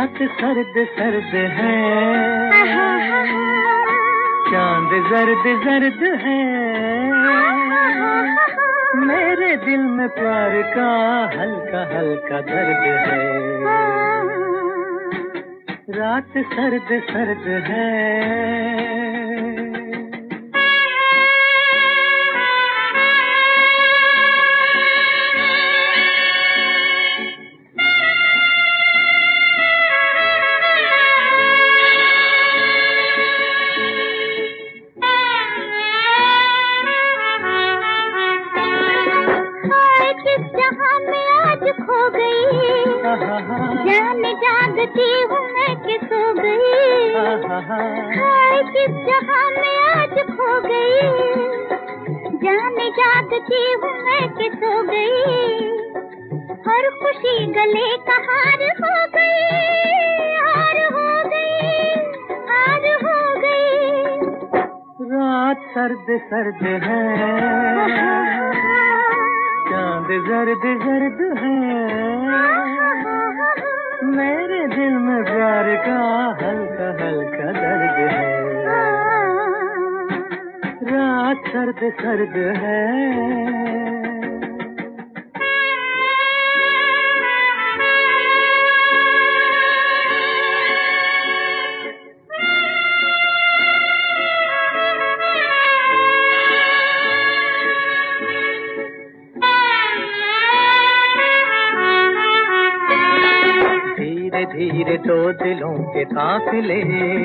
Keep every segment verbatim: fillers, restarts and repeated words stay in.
रात सर्द सर्द है, चांद जर्द जर्द है, मेरे दिल में प्यार का हल्का हल्का दर्द है। रात सर्द सर्द है। खो गई जाने जागती हूँ मैं कि सो गई, हाय किस जहां में आज खो गई, जाने जागती हूँ मैं कि सो गई, हर खुशी गले का हार हो गई, हार हो गई, हार हो गई। रात सर्द सर्द है, चांद जर्द जर्द है, मेरे दिल में प्यार का हल्का हल्का दर्द है। रात सर्द सर्द है। धीरे धीरे दो दिलों के काफिले,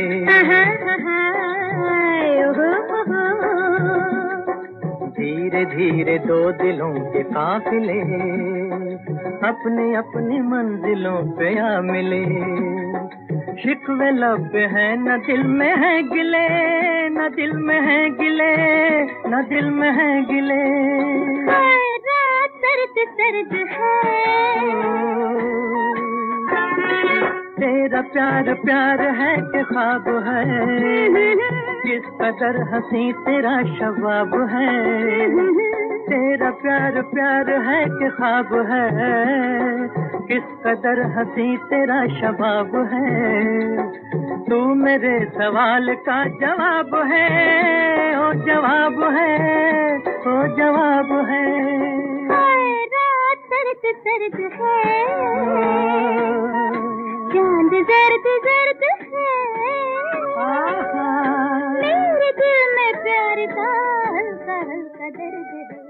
धीरे धीरे दो दिलों के काफिले, अपनी अपनी मंजिलों पे आ मिले, शिकवे लब पे है न दिल में है गिले, न दिल में है गिले, न दिल में है गिले। रात सर्द सर्द है, तेरा प्यार प्यार है कि ख्वाब है, किस कदर हंसी तेरा शबाब है, तेरा प्यार प्यार है कि ख्वाब है, किस कदर हंसी तेरा शबाब है, तू मेरे सवाल का जवाब है, ओ जवाब है, ओ जवाब है। रात सर्द सर्द है, चांद जर्द जर्द है, मेरे दिल में प्यार का हल्का हल्का दर्द है।